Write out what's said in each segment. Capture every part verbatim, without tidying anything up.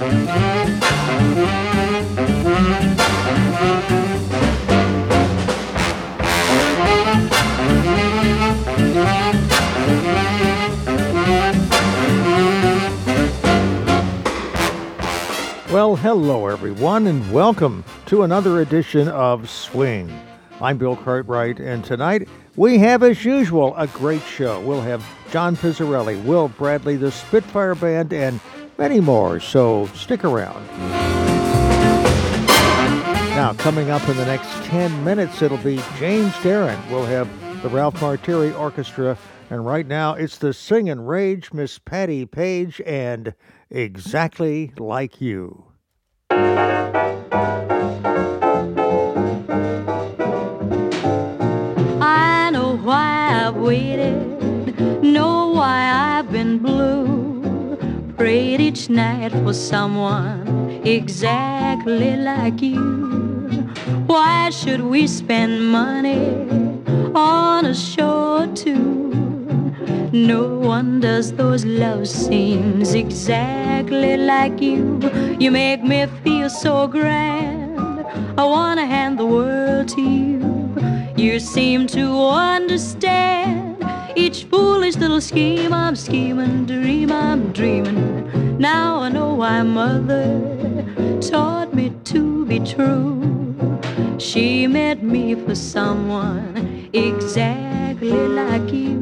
Well, hello everyone, and welcome to another edition of Swing. I'm Bill Cartwright, and tonight we have, as usual, a great show. We'll have John Pizzarelli, Will Bradley, the Spitfire Band, and many more, so stick around. Now, coming up in the next ten minutes, it'll be James Darren. We'll have the Ralph Martiri Orchestra, and right now it's the Sing and Rage, Miss Patti Page, and Exactly Like You. I know why I've waited, know why I've been blue, prayed each night for someone exactly like you. Why should we spend money on a show or two? No one does those love scenes exactly like you. You make me feel so grand, I wanna hand the world to you. You seem to understand each foolish little scheme I'm scheming, dream I'm dreaming. Now I know why mother taught me to be true. She meant me for someone exactly like you.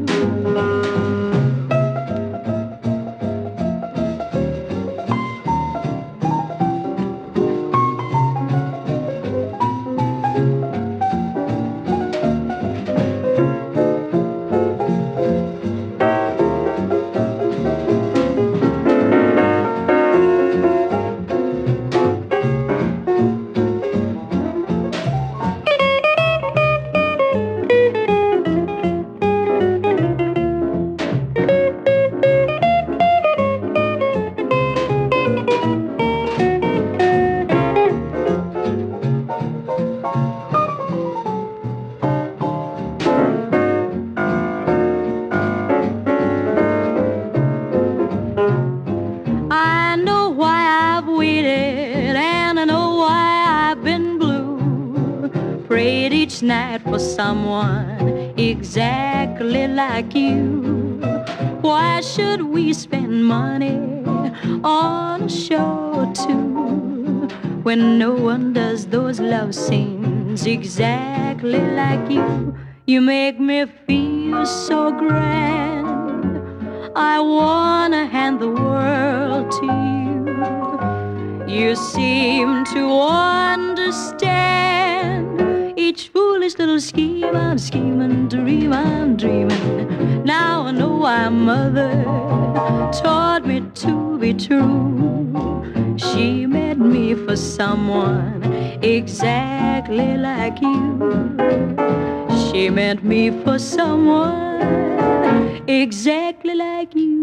Night for someone exactly like you. Why should we spend money on a show or two when no one does those love scenes exactly like you? You make me feel so grand, I wanna hand the world to you. You seem to understand each foolish little scheme I'm scheming, dream I'm dreaming. Now I know why mother taught me to be true. She meant me for someone exactly like you. She meant me for someone exactly like you.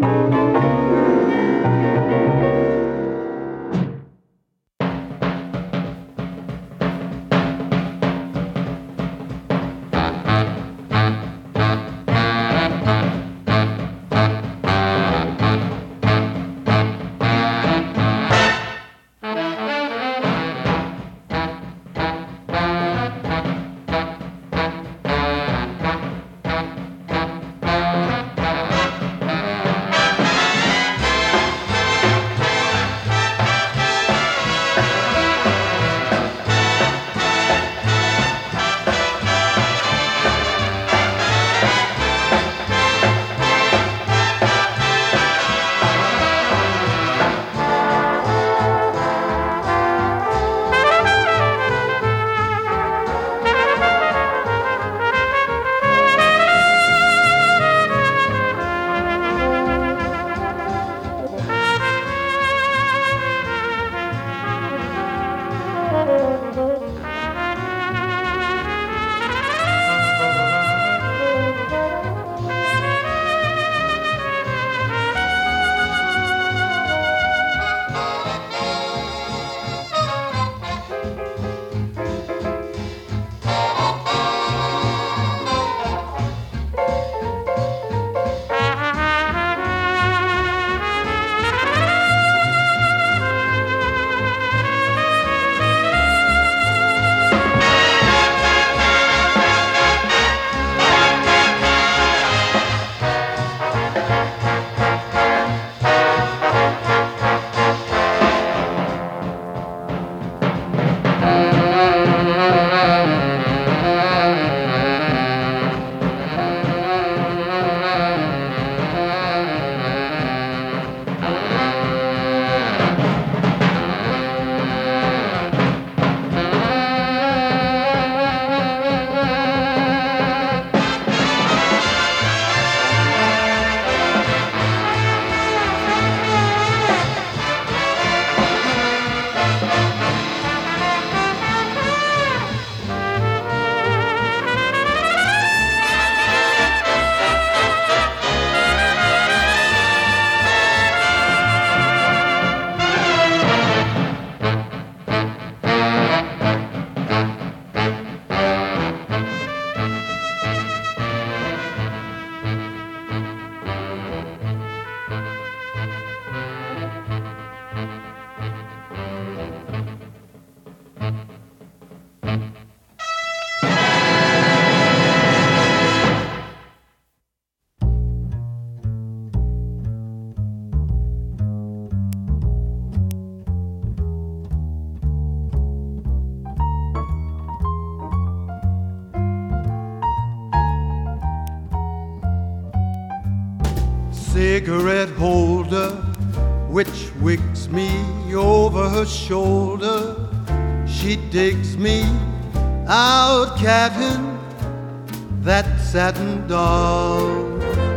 cigarette holder, which wicks me over her shoulder. She digs me out catting that satin doll.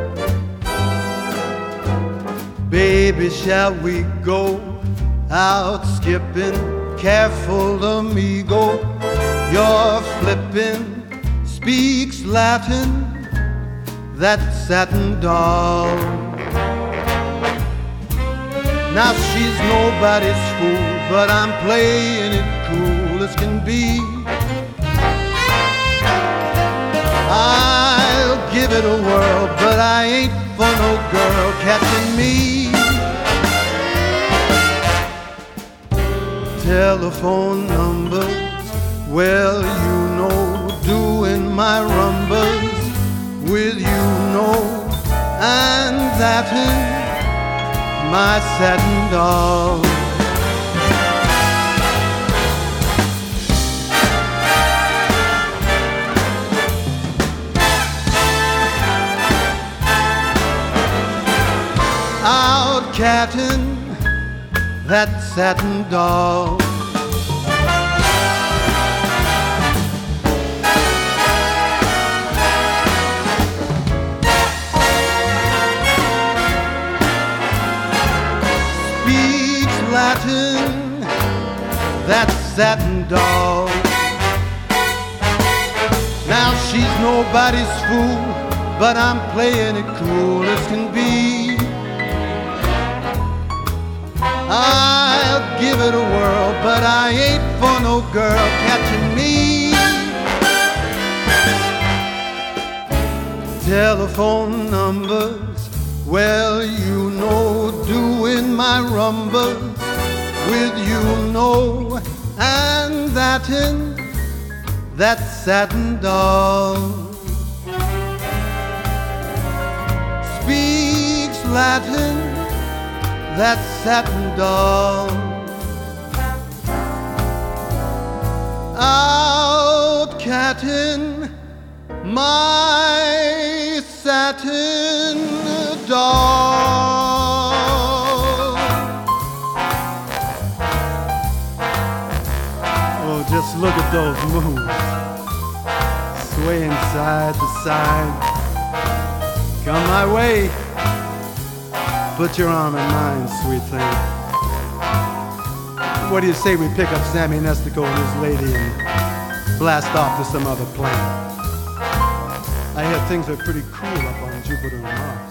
Baby, shall we go out skipping? Careful, amigo, you're flipping. Speaks Latin, that satin doll. Now she's nobody's fool, but I'm playing it cool as can be. I'll give it a whirl, but I ain't for no girl catching me. Telephone numbers, well, you know, doing my rumbas with you know, and that in my satin doll. Out catting that satin doll. Speaks Latin, that satin doll. Now she's nobody's fool, but I'm playing it cool as can be. I'll give it a whirl, but I ain't for no girl catching me. Telephone numbers, well, you know, doing my rumbas with you know, and that in that satin doll. Speaks Latin, that satin doll. Out catting my satin doll. Oh, just look at those moves, swaying side to side. Come my way. Put your arm in mine, sweet thing. What do you say we pick up Sammy Nestico and his lady and blast off to some other planet? I hear things are pretty cool up on Jupiter and Mars.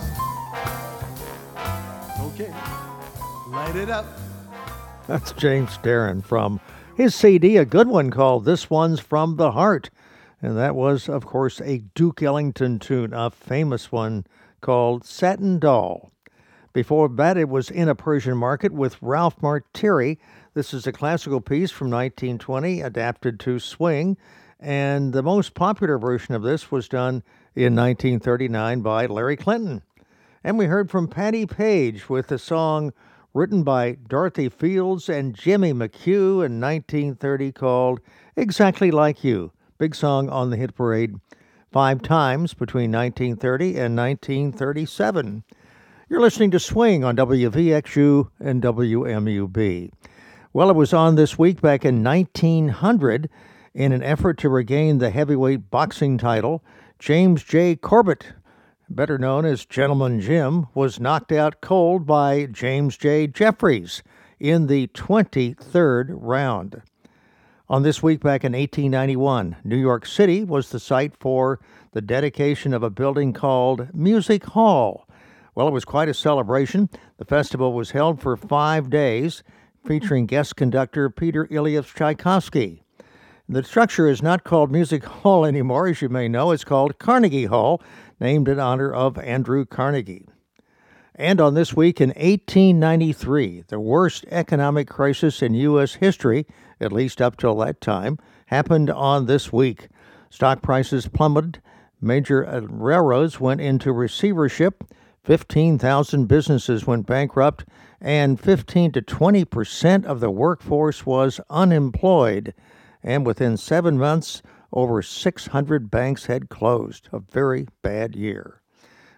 Okay, light it up. That's James Darren from his C D, a good one called This One's From the Heart. And that was, of course, a Duke Ellington tune, a famous one called Satin Doll. Before that, it was In a Persian Market with Ralph Martiri. This is a classical piece from nineteen twenty, adapted to swing, and the most popular version of this was done in nineteen thirty-nine by Larry Clinton. And we heard from Patti Page with a song written by Dorothy Fields and Jimmy McHugh in nineteen thirty called Exactly Like You. Big song on the hit parade five times between nineteen thirty and nineteen thirty-seven. You're listening to Swing on W V X U and W M U B. Well, it was on this week back in nineteen hundred. In an effort to regain the heavyweight boxing title, James J. Corbett, better known as Gentleman Jim, was knocked out cold by James J. Jeffries in the twenty-third round. On this week back in eighteen ninety-one, New York City was the site for the dedication of a building called Music Hall. Well, it was quite a celebration. The festival was held for five days, featuring guest conductor Peter Ilyich Tchaikovsky. The structure is not called Music Hall anymore, as you may know. It's called Carnegie Hall, named in honor of Andrew Carnegie. And on this week in eighteen ninety-three, the worst economic crisis in U S history, at least up till that time, happened on this week. Stock prices plummeted, major railroads went into receivership, fifteen thousand businesses went bankrupt, and fifteen to twenty percent of the workforce was unemployed. And within seven months, over six hundred banks had closed. A very bad year.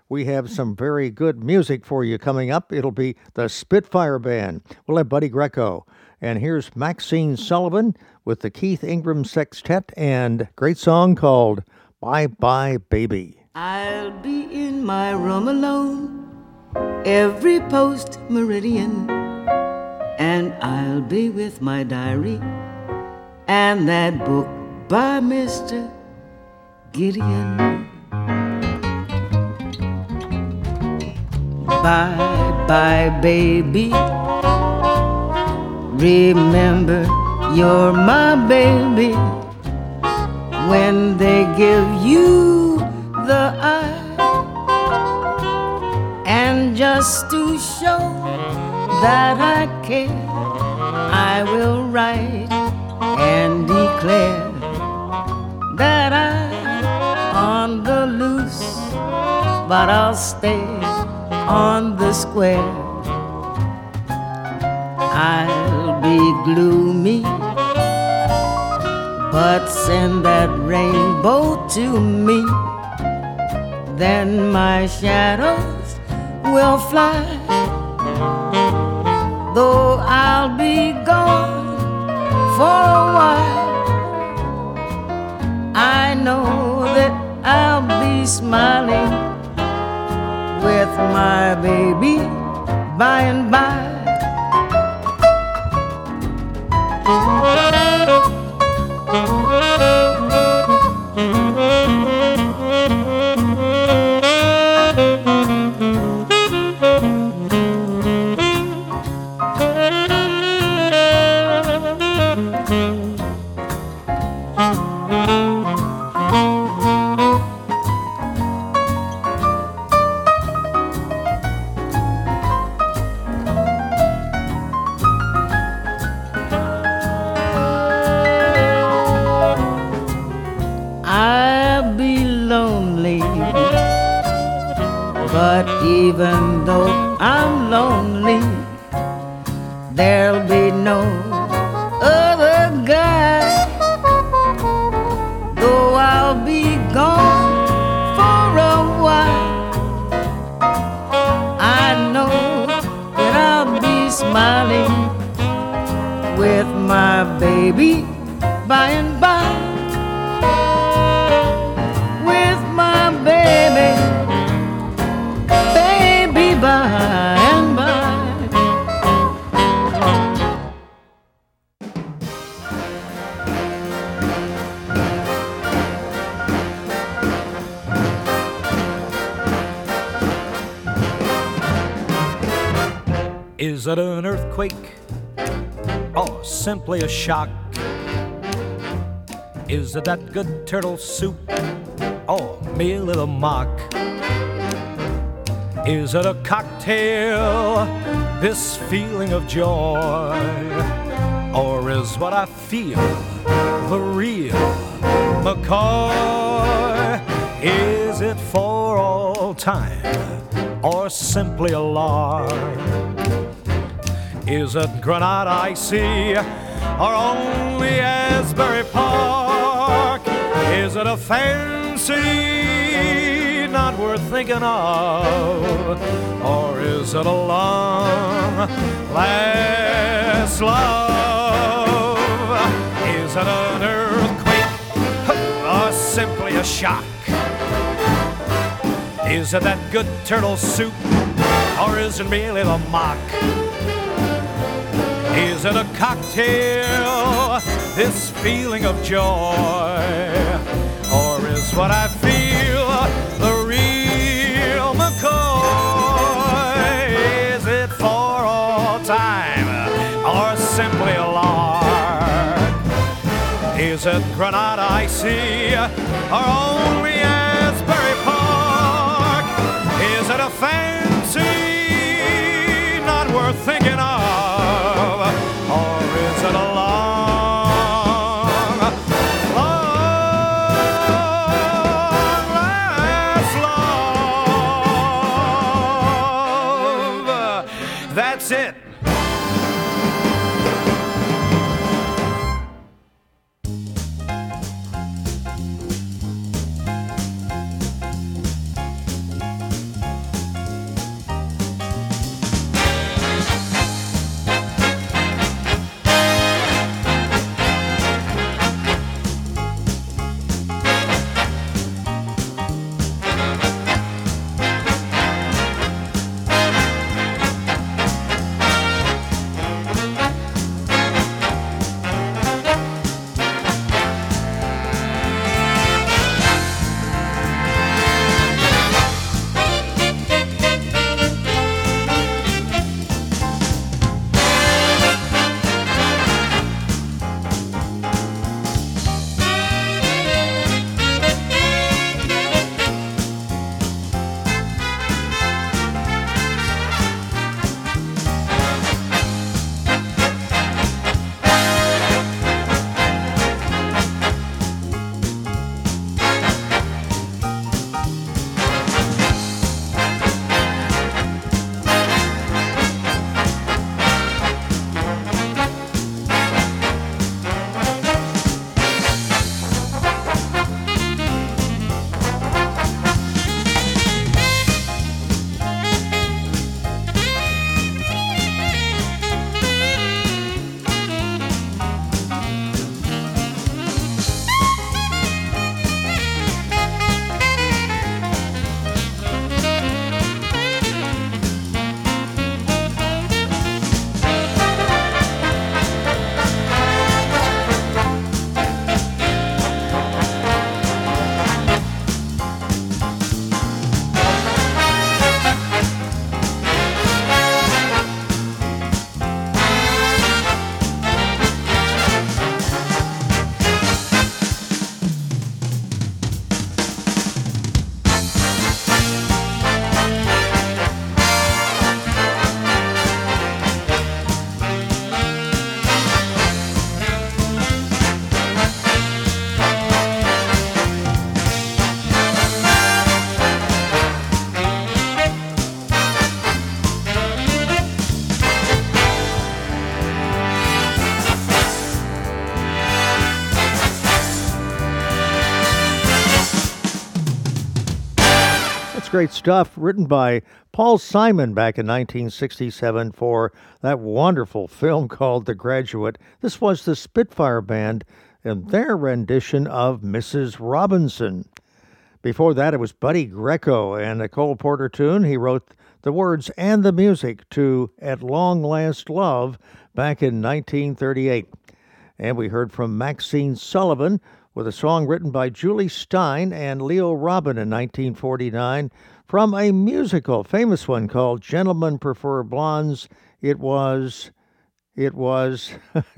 we have some very good music for you coming up. It'll be the Spitfire Band. We'll have Buddy Greco. And here's Maxine Sullivan with the Keith Ingram Sextet and a great song called Bye Bye Baby. I'll be in my room alone every post meridian, and I'll be with my diary and that book by Mister Gideon. Bye bye baby, remember you're my baby. When they give you the eye, and just to show that I care, I will write and declare that I'm on the loose, but I'll stay on the square. I'll be gloomy, but send that rainbow to me. Then my shadows will fly, though I'll be gone for a while. I know that I'll be smiling with my baby by and by. Even though I'm lonely, there'll be no other guy. Though I'll be gone for a while, I know that I'll be smiling with my baby by and by. With my baby by and by. Is it an earthquake or simply a shock? Is it that good turtle soup or merely the mock? Is it a cocktail, this feeling of joy? Or is what I feel the real McCoy? Is it for all time or simply a lark? Is it Granada Icy or only Asbury Park? Is it a fancy not worth thinking of? Or is it a long last love? Is it an earthquake or simply a shock? Is it that good turtle soup or is it merely the mock? Is it a cocktail, this feeling of joy? Or is what I feel the real McCoy? Is it for all time or simply a lark? Is it Granada Icy or only Asbury Park? Is it a fancy not worth thinking of? Or is it a long, long last love? That's it. great stuff written by Paul Simon back in nineteen sixty-seven for that wonderful film called The Graduate. This was the Spitfire Band and their rendition of Missus Robinson. Before that, it was Buddy Greco and a Cole Porter tune. He wrote the words and the music to At Long Last Love back in nineteen thirty-eight. And we heard from Maxine Sullivan with a song written by Julie Stein and Leo Robin in nineteen forty-nine from a musical, famous one called Gentlemen Prefer Blondes. It was, it was,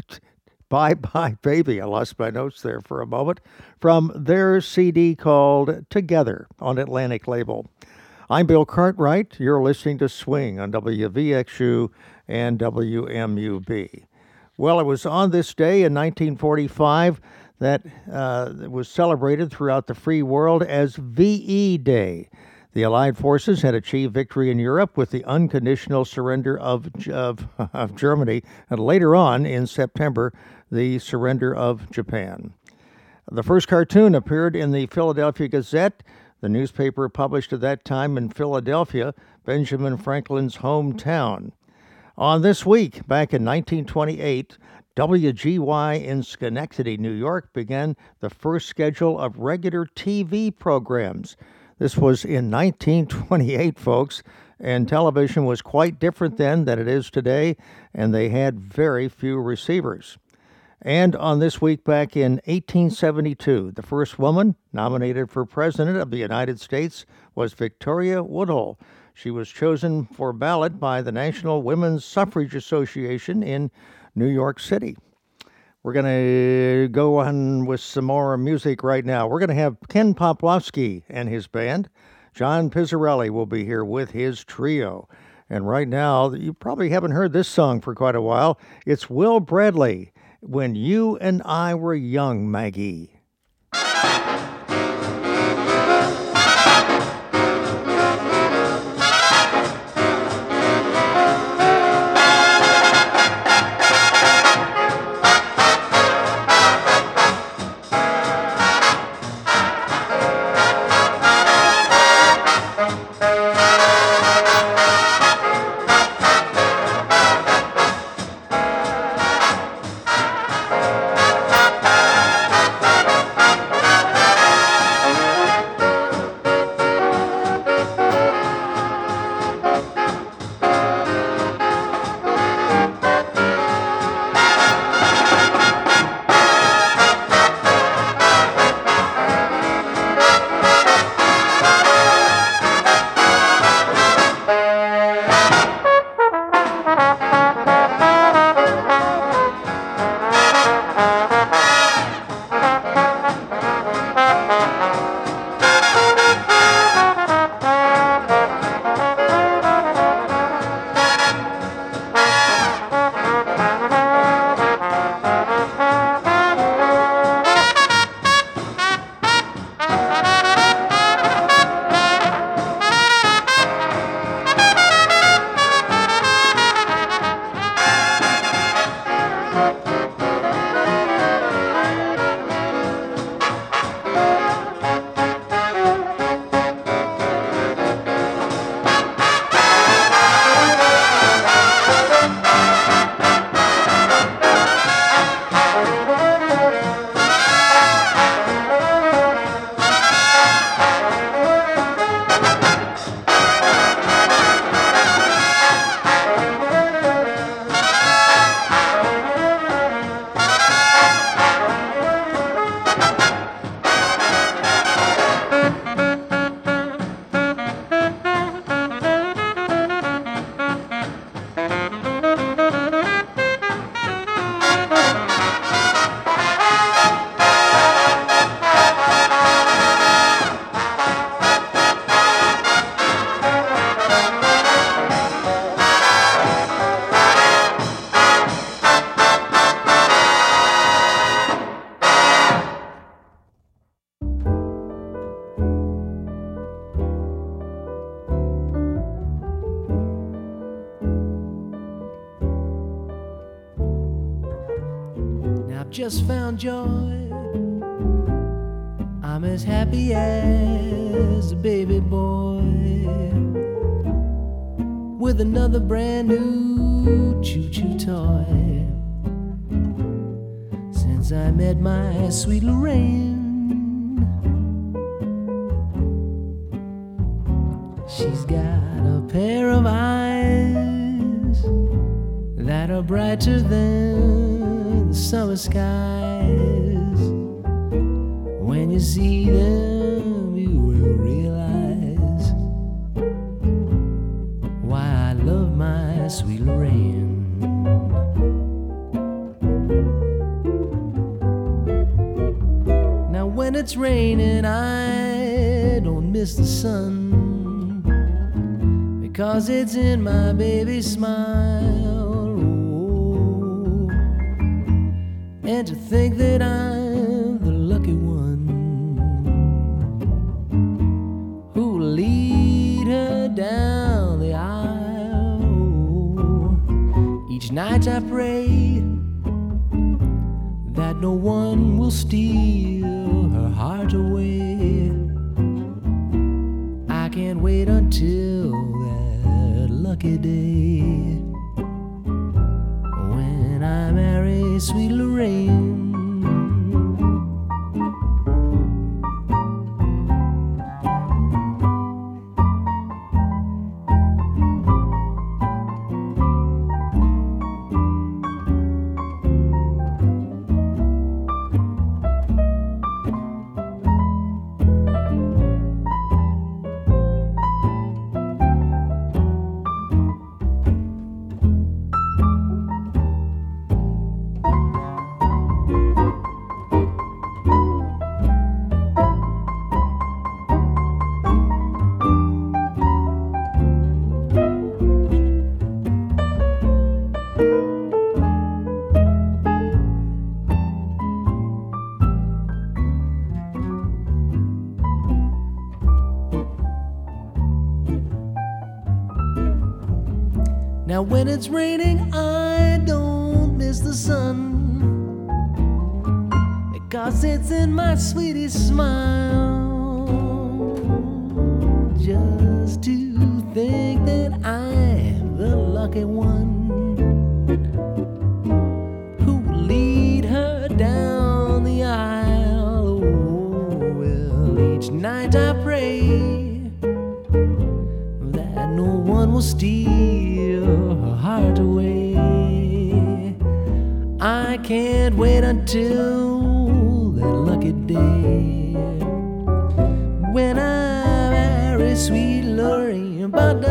Bye Bye Baby. I lost my notes there for a moment. From their C D called Together on Atlantic Label. I'm Bill Cartwright. You're listening to Swing on W V X U and W M U B. Well, it was on this day in nineteen forty-five that uh, was celebrated throughout the free world as V E Day. The Allied forces had achieved victory in Europe with the unconditional surrender of, of, of Germany, and later on in September, the surrender of Japan. The first cartoon appeared in the Philadelphia Gazette, the newspaper published at that time in Philadelphia, Benjamin Franklin's hometown. On this week, back in nineteen twenty-eight, W G Y in Schenectady, New York, began the first schedule of regular T V programs. This was in nineteen twenty-eight, folks, and television was quite different then than it is today, and they had very few receivers. And on this week back in eighteen seventy-two, the first woman nominated for President of the United States was Victoria Woodhull. She was chosen for ballot by the National Women's Suffrage Association in New York City. We're going to go on with some more music right now. We're going to have Ken Poplowski and his band. John Pizzarelli will be here with his trio. And right now, you probably haven't heard this song for quite a while. It's Will Bradley, When You and I Were Young, Maggie. Just found joy, I'm as happy as a baby boy with another brand new choo-choo toy. Since I met my sweet Lorraine, she's got a pair of eyes that are brighter than the summer skies. When you see them, you will realize why I love my sweet Lorraine. Now when it's raining, I don't miss the sun, because it's in my baby's smile. Oh, and to think that I'm the lucky one who will lead her down the aisle. Each night I pray that no one will steal her heart away. I can't wait until that lucky day when I marry sweet Lorraine. Now when it's raining, I don't miss the sun, because it's in my sweetest smile. Just to think that I'm the lucky one who will lead her down the aisle. Oh, well, each night I pray that no one will steal her heart away. I can't wait until that lucky day when I marry sweet Lorraine.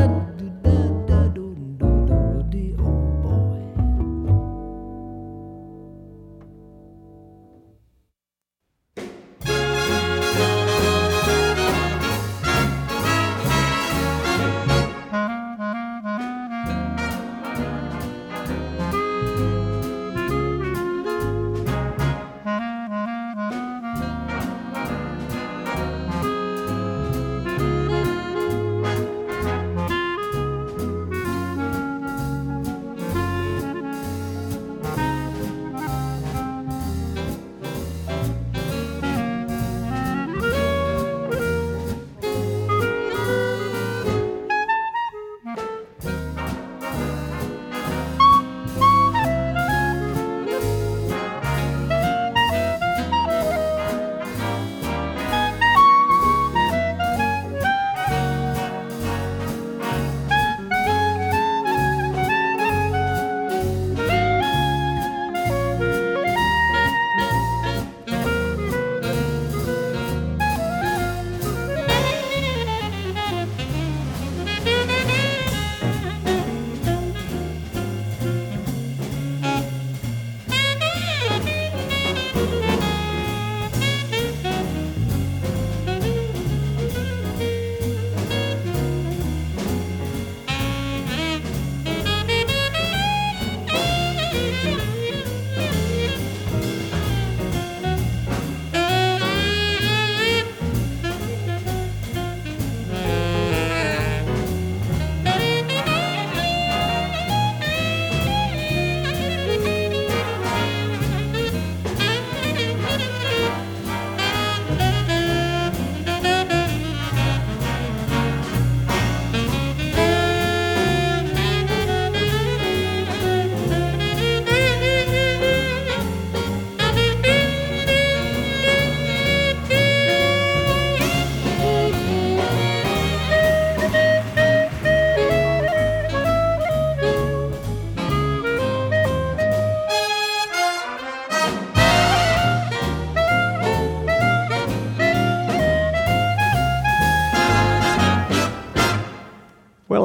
Ba-da-do-da-da-do-do-do-do, oh boy.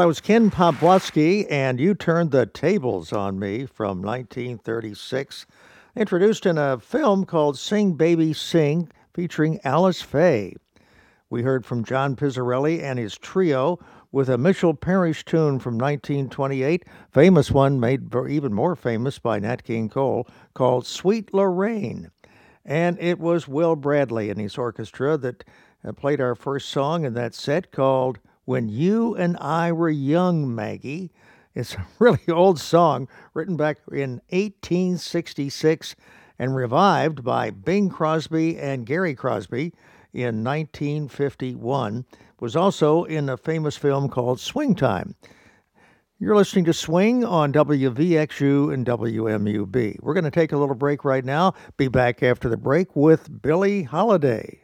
that was Ken Pawlowski, and You Turned the Tables on Me from nineteen thirty-six, introduced in a film called Sing Baby Sing, featuring Alice Faye. We heard from John Pizzarelli and his trio with a Mitchell Parish tune from nineteen twenty-eight, famous one made even more famous by Nat King Cole, called Sweet Lorraine. And it was Will Bradley and his orchestra that played our first song in that set, called When You and I Were Young, Maggie. It's a really old song written back in eighteen sixty-six and revived by Bing Crosby and Gary Crosby in nineteen fifty-one. It was also in a famous film called Swing Time. You're listening to Swing on W V X U and W M U B. We're going to take a little break right now. Be back after the break with Billie Holiday.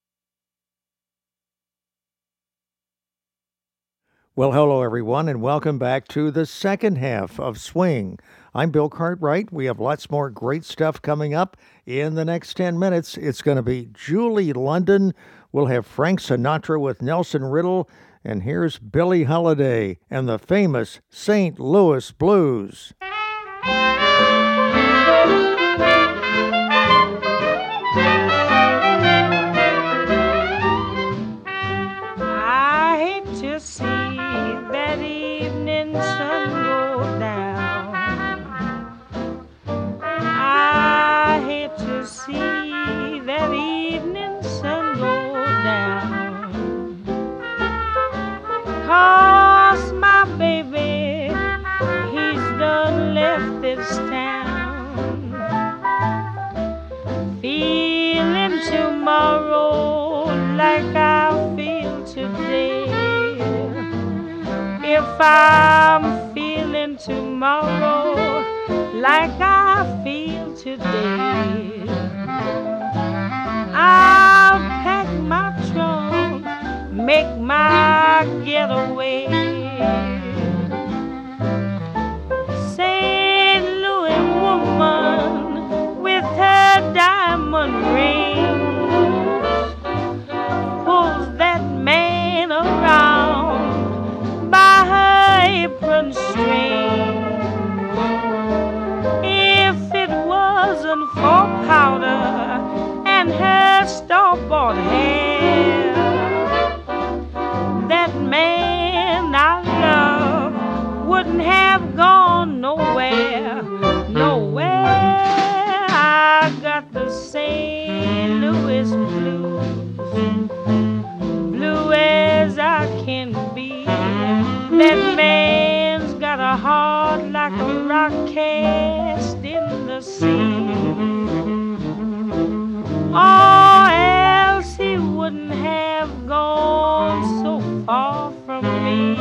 Well, hello, everyone, and welcome back to the second half of Swing. I'm Bill Cartwright. We have lots more great stuff coming up in the next ten minutes. It's going to be Julie London. We'll have Frank Sinatra with Nelson Riddle. And here's Billie Holiday and the famous Saint Louis Blues. I hate to see that evening sun go down. I hate to see that evening sun go down. 'Cause my baby, he's done left this town. Feeling tomorrow like I feel today. If I'm feeling tomorrow like I feel today, I'll pack my trunk, make my getaway. Saint Louis woman with her diamond rings pulls that man around by her apron string. If it wasn't for powder and her store-bought hair, that man I love wouldn't have gone nowhere, nowhere. I got the Saint Louis blues, blue as I can be. That man's got a heart like a rock cast in the sea, or else he wouldn't have gone so far from me.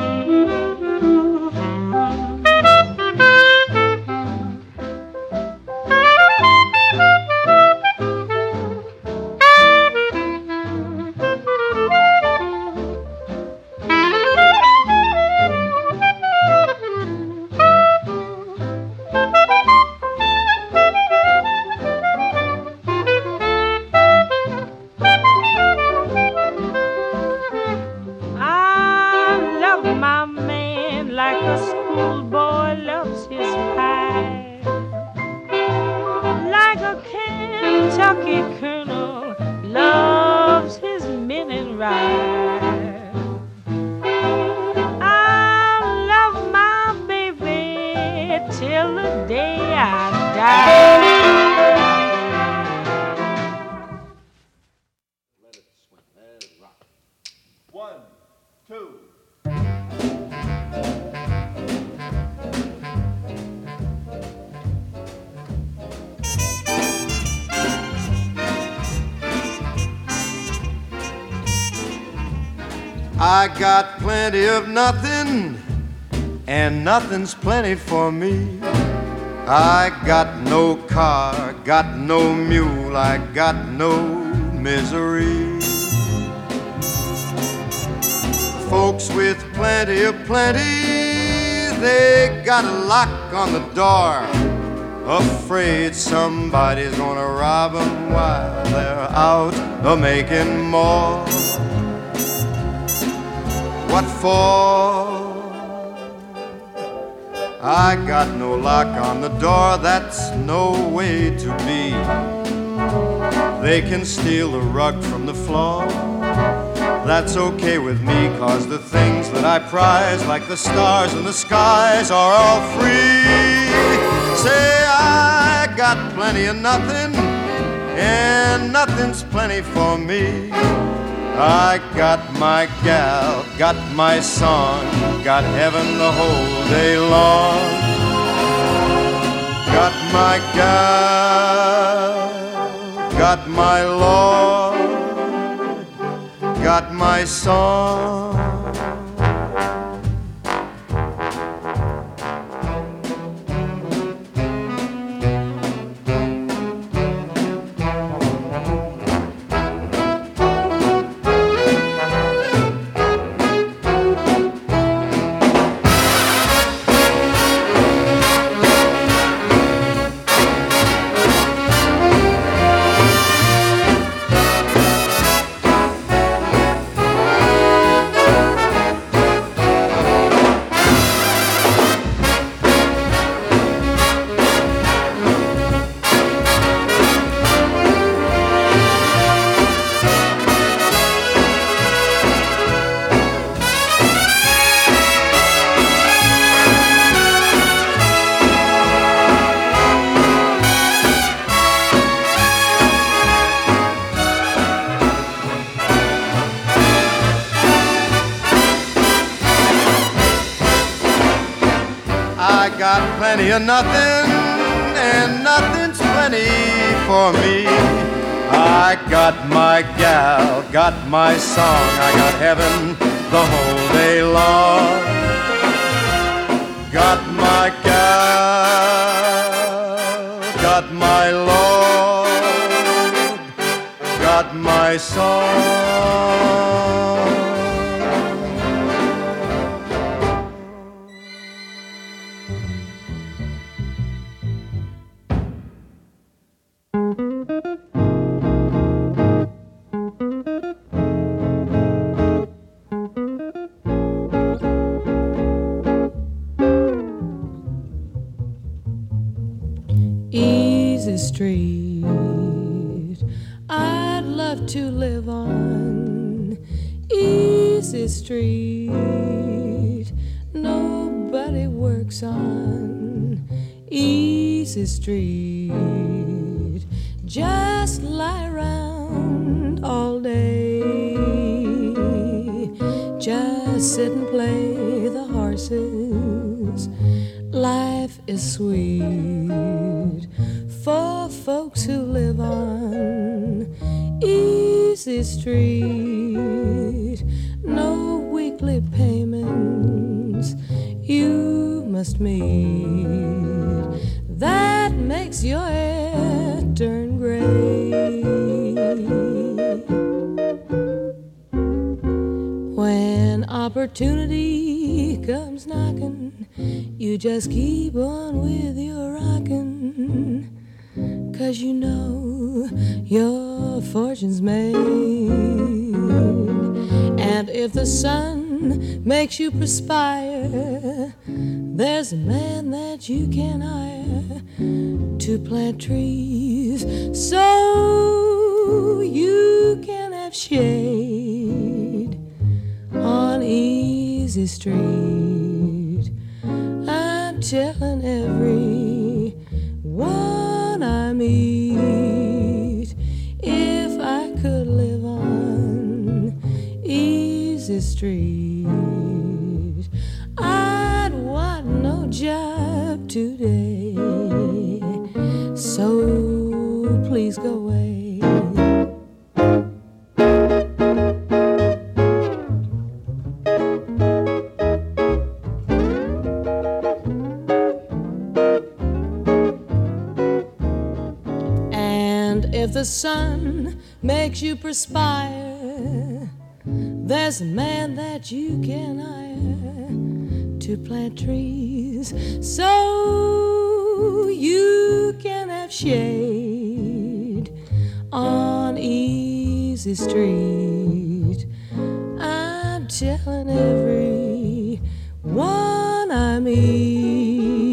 I got plenty of nothing, and nothing's plenty for me. I got no car, got no mule, I got no misery. Folks with plenty of plenty, they got a lock on the door, afraid somebody's gonna rob them while they're out a-making more. What for I got no lock on the door, that's no way to be. They can steal the rug from the floor, that's okay with me, 'cause the things that I prize, like the stars in the skies, are all free. Say I got plenty of nothing, and nothing's plenty for me. I got my gal, got my song, got heaven the whole day long. Got my gal, got my Lord, got my song. Plenty of nothing, and nothing's plenty for me. I got my gal, got my song, I got heaven the whole day long. Got my gal, got my Lord, got my song. Easy street, I'd love to live on. Easy street, nobody works on. Easy street, just lie around all day. Just sit and play the horses. Life is sweet for folks who live on Easy Street. No weekly payments you must meet. That makes your hair turn gray. When opportunity comes knocking, you just keep on with your rockin', 'cause you know your fortune's made. And if the sun makes you perspire, there's a man that you can hire to plant trees so you can have shade on Easy Street. I'm telling every one I meet, if I could live on Easy Street, I'd want no job today. So please go away. If the sun makes you perspire, there's a man that you can hire to plant trees so you can have shade on Easy Street. I'm telling every one I meet,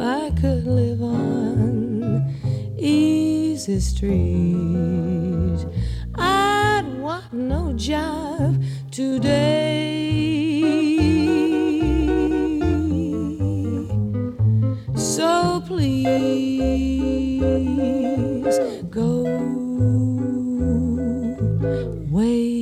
I could live on Easy Street. I'd want no job today. So please go away.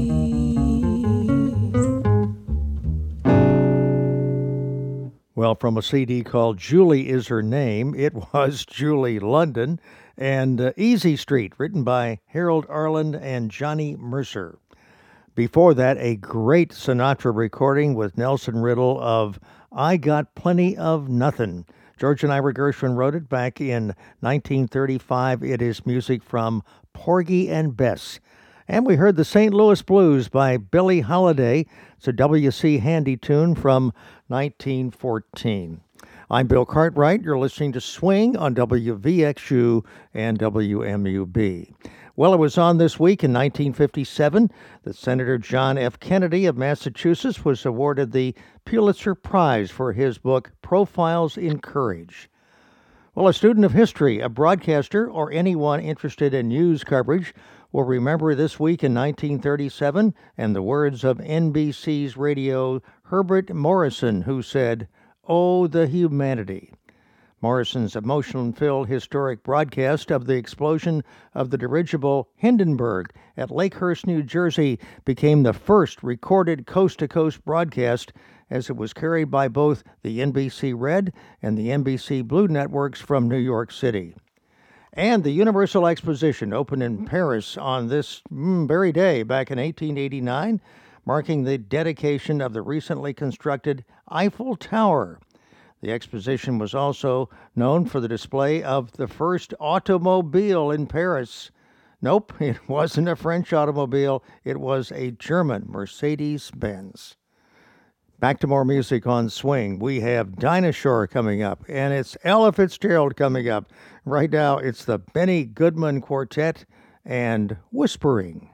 Well, from a C D called Julie Is Her Name, it was Julie London and uh, Easy Street, written by Harold Arlen and Johnny Mercer. Before that, a great Sinatra recording with Nelson Riddle of I Got Plenty of Nothin'. George and Ira Gershwin wrote it back in nineteen thirty-five. It is music from Porgy and Bess. And we heard the Saint Louis Blues by Billie Holiday. It's a W C Handy tune from nineteen fourteen. I'm Bill Cartwright. You're listening to Swing on W V X U and W M U B. Well, it was on this week in nineteen fifty-seven that Senator John F. Kennedy of Massachusetts was awarded the Pulitzer Prize for his book, Profiles in Courage. Well, a student of history, a broadcaster, or anyone interested in news coverage will remember this week in nineteen thirty-seven and the words of N B C's radio Herbert Morrison, who said, "Oh, the humanity." Morrison's emotion-filled historic broadcast of the explosion of the dirigible Hindenburg at Lakehurst, New Jersey, became the first recorded coast-to-coast broadcast, as it was carried by both the N B C Red and the N B C Blue networks from New York City. And the Universal Exposition opened in Paris on this mm, very day back in eighteen eighty-nine, marking the dedication of the recently constructed Eiffel Tower. The exposition was also known for the display of the first automobile in Paris. Nope, it wasn't a French automobile. It was a German Mercedes-Benz. Back to more music on Swing. We have Dinah Shore coming up, and it's Ella Fitzgerald coming up. Right now, it's the Benny Goodman Quartet and Whispering.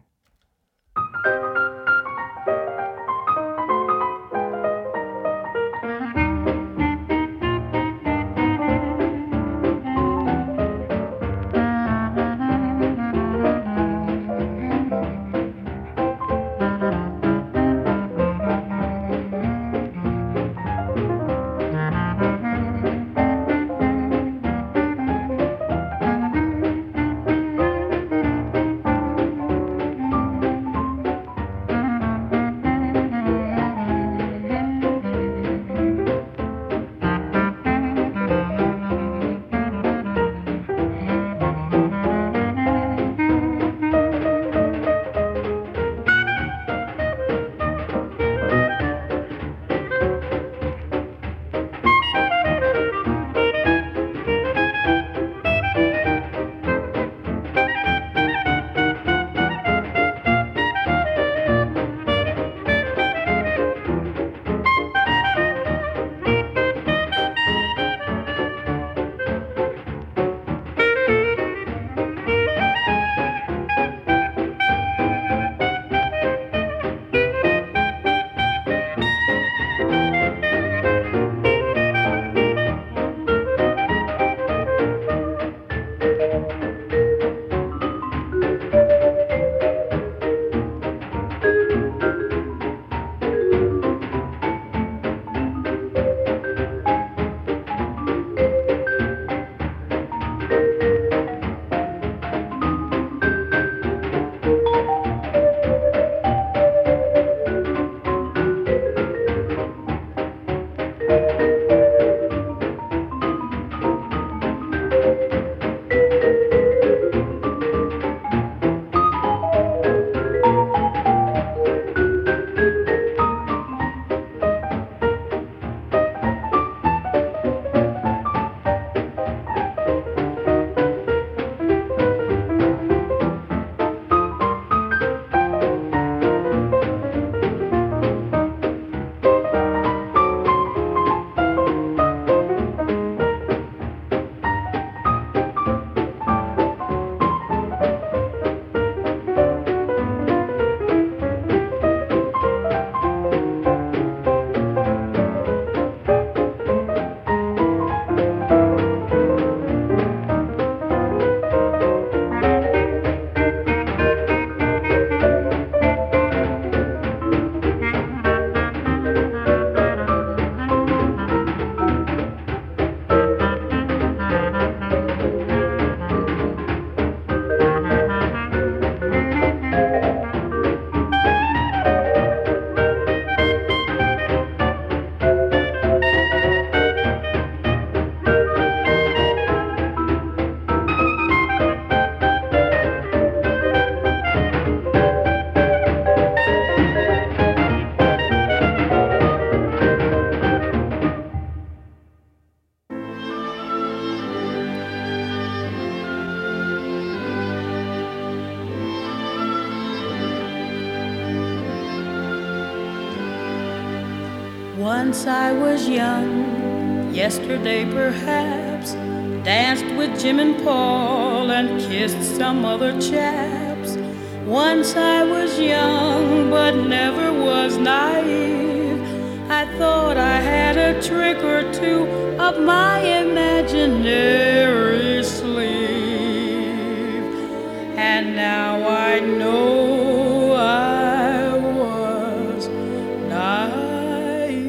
Once I was young, yesterday perhaps, danced with Jim and Paul and kissed some other chaps. Once I was young, but never was naive. I thought I had a trick or two up my imaginary sleeve. And now I know I was naive.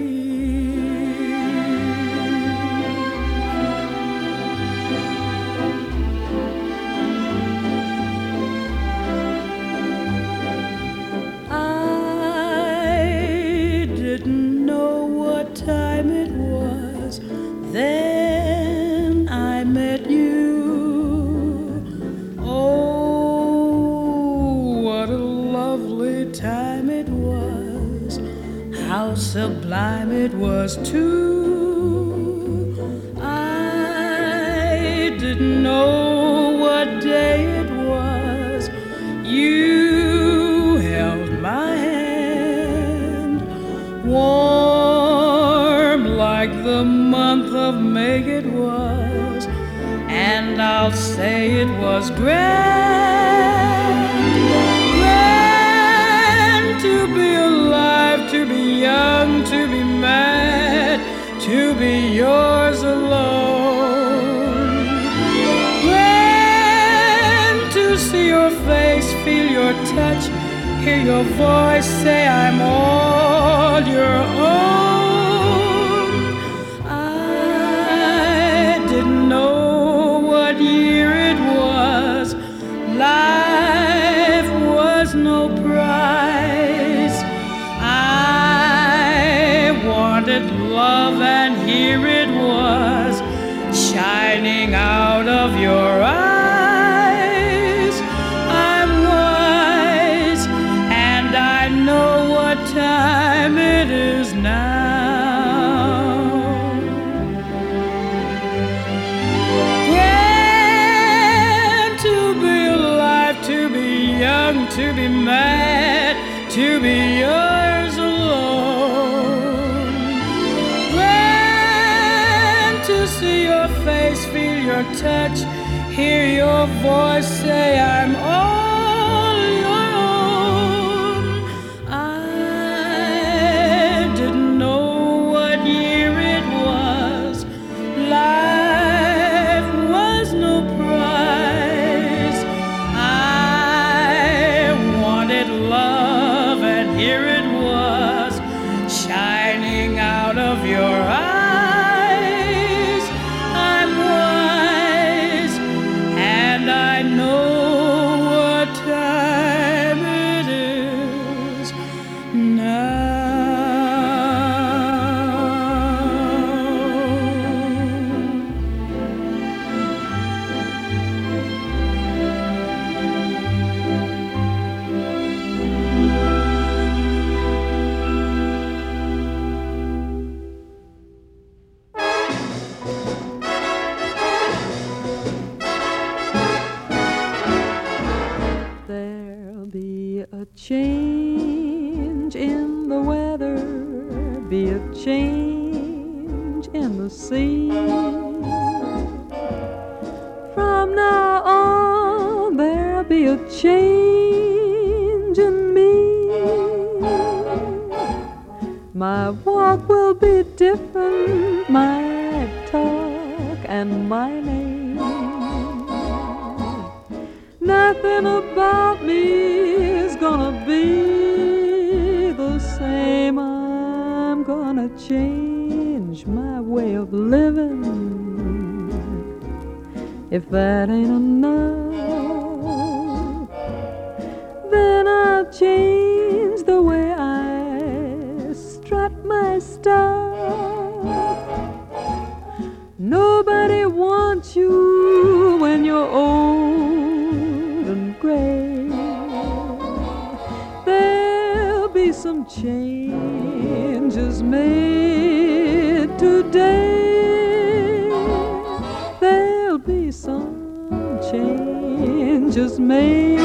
I didn't know what time it was. Then I met you. Oh, what a lovely time it was. How sublime it was too. I didn't know what day it was. You held my hand, warm like the month of May it was, and I'll say it was grand, grand to be alive, to be young, to be mad, to be yours alone. Grand to see your face, feel your touch, hear your voice say I'm all your own. I didn't know what year it was. Life was no prize. I wanted love, and here it was, shining out of your eyes. I'm wise, and I know what time it is now. Grand to be alive, to be young, to be mad, to be yours alone. Grand to see your face, feel your touch, hear your voice say I'm all your own. I didn't know what year it was. Life was no prize. I wanted love, and here it was, shining out of your eyes. I'm wise, and I know what time it is now. There'll be a change in the weather, be a change in the sea. From now on, there'll be a change in me. My walk will be different, my talk and my name. Nothing about me is gonna be the same. I'm gonna change my way of living. If that ain't enough, then I'll change the way I strut my stuff. Nobody wants you when you're old and gray. There'll be some changes made today. There'll be some changes made.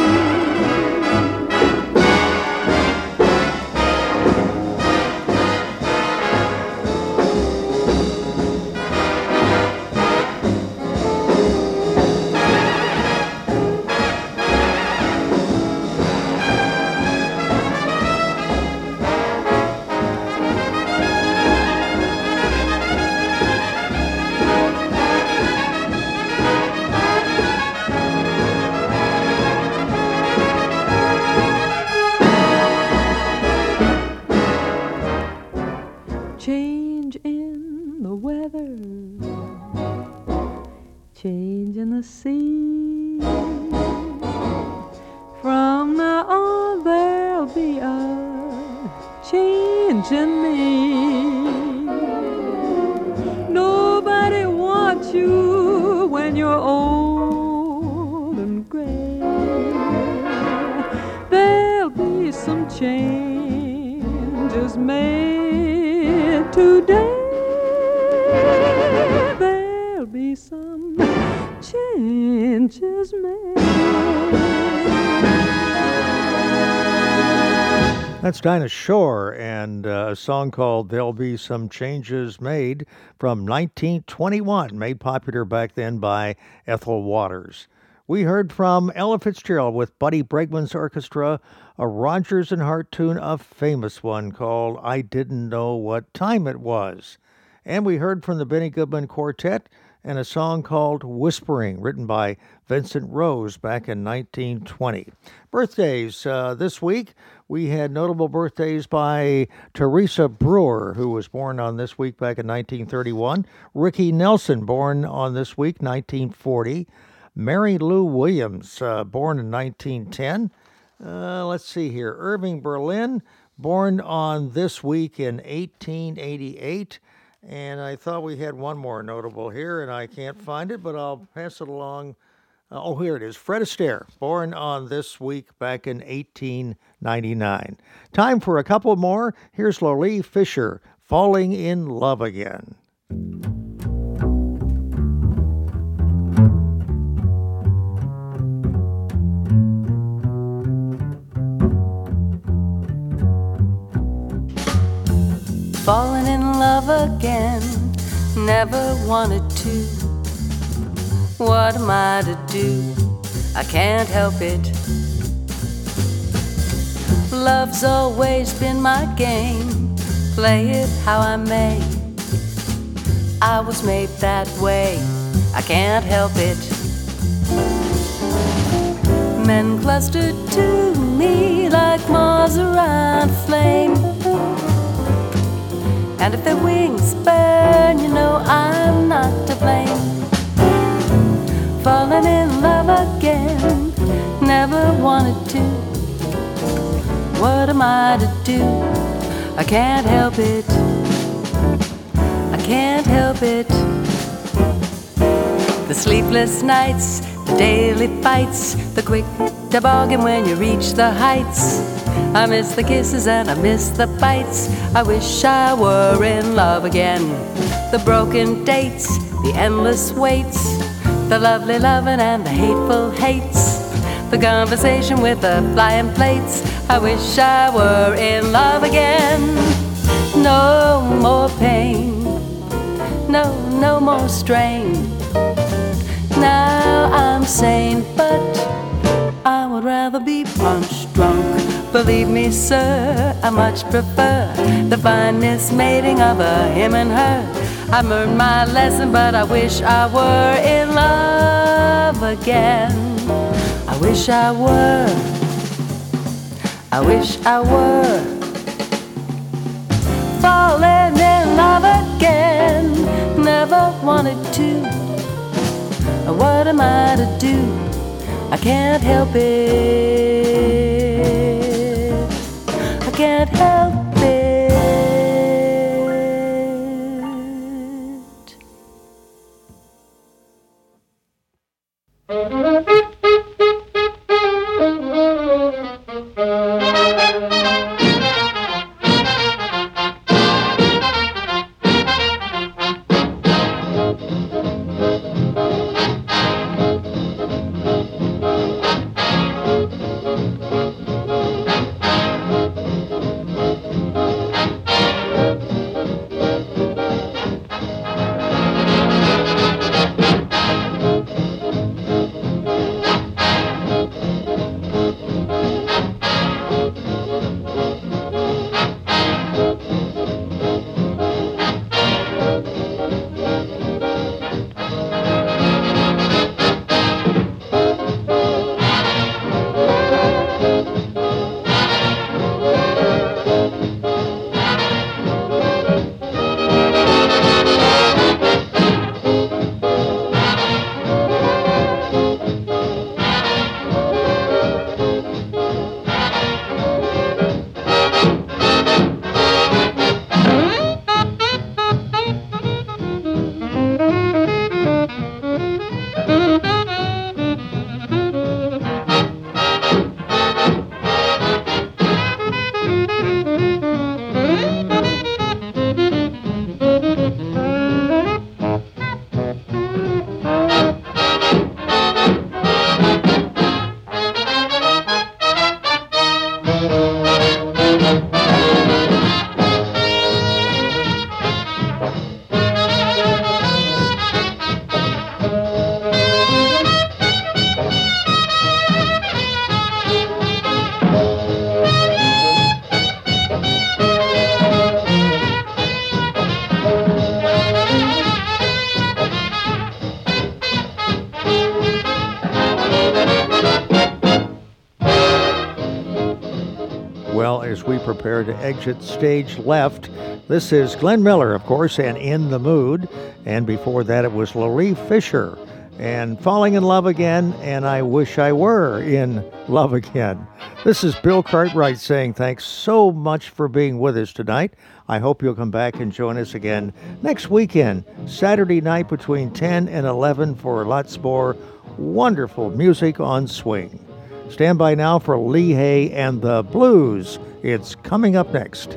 change in the sea. From now on there'll be a change in me. Nobody wants you when you're old and gray. There'll be some changes made today. There'll be some changes made. That's Dinah Shore and uh, a song called There'll Be Some Changes Made from nineteen twenty-one, made popular back then by Ethel Waters. We heard from Ella Fitzgerald with Buddy Bregman's orchestra, a Rodgers and Hart tune, a famous one called I Didn't Know What Time It Was. And we heard from the Benny Goodman Quartet and a song called Whispering, written by Vincent Rose back in nineteen twenty. Birthdays uh, this week. We had notable birthdays by Teresa Brewer, who was born on this week back in nineteen thirty-one. Ricky Nelson, born on this week, nineteen forty. Mary Lou Williams, uh, born in nineteen ten. Uh, let's see here. Irving Berlin, born on this week in eighteen eighty-eight. And I thought we had one more notable here, and I can't find it, but I'll pass it along. Uh, oh, here it is. Fred Astaire, born on this week back in eighteen ninety-nine. Time for a couple more. Here's Lolie Fisher, Falling in Love Again. Falling in love again, never wanted to. What am I to do? I can't help it. Love's always been my game, play it how I may. I was made that way, I can't help it. Men clustered to me like moths around flame. And if their wings burn, you know I'm not to blame. Falling in love again, never wanted to. What am I to do? I can't help it. I can't help it. The sleepless nights, the daily fights, the quick toboggan when you reach the heights. I miss the kisses and I miss the bites. I wish I were in love again. The broken dates, the endless waits, the lovely loving and the hateful hates, the conversation with the flying plates. I wish I were in love again. No more pain, no, no more strain. Now I'm sane, but I would rather be punch drunk. Believe me, sir, I much prefer the finest mating of a him and her. I learned my lesson, but I wish I were in love again. I wish I were. I wish I were. Falling in love again, never wanted to. What am I to do? I can't help it. I can't help it. as we prepare to exit stage left. This is Glenn Miller, of course, and In the Mood. And before that, it was Laleigh Fisher and Falling in Love Again, and I Wish I Were in Love Again. This is Bill Cartwright saying thanks so much for being with us tonight. I hope you'll come back and join us again next weekend, Saturday night between ten and eleven for lots more wonderful music on swing. Stand by now for Lee Hay and the Blues. It's coming up next.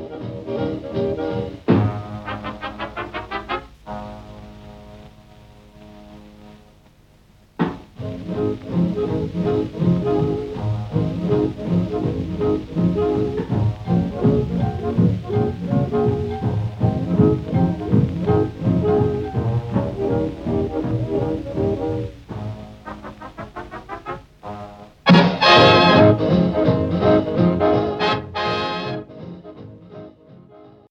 Thank you.